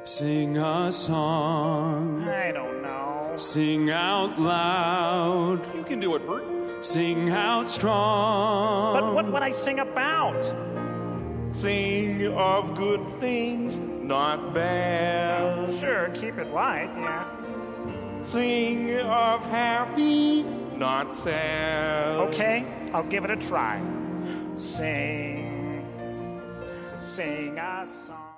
Sing a song. I don't know. Sing out loud. You can do it, Bert. Sing out strong. But what would I sing about? Sing of good things, not bad. Sure, keep it light, yeah. Sing of happy, not sad. Okay, I'll give it a try. Sing a song.